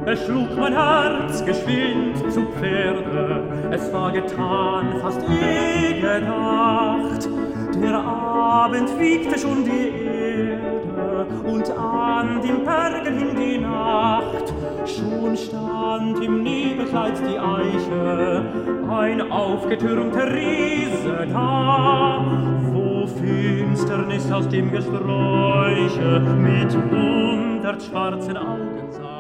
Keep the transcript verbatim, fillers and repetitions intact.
Es schlug mein Herz geschwind zu Pferde, es war getan, fast eh gedacht. Der Abend wiegte schon die Erde und an den Bergen hing die Nacht. Schon stand im Nebelkleid die Eiche, ein aufgetürmter Riese da, wo Finsternis aus dem Gesträuche mit hundert schwarzen Augen sah.